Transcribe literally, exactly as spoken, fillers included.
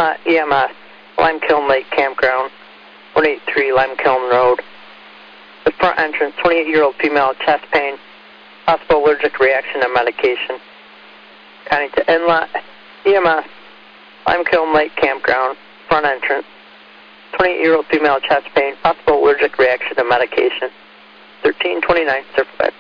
Inlet E M S, Limekiln Lake Campground, one eighty-three Limekiln Road. The front entrance, twenty-eight-year-old female, chest pain, possible allergic reaction to medication. Counting to Inlet E M S, Limekiln Lake Campground, front entrance, twenty-eight-year-old female, chest pain, possible allergic reaction to medication. thirteen twenty-nine, Surfside.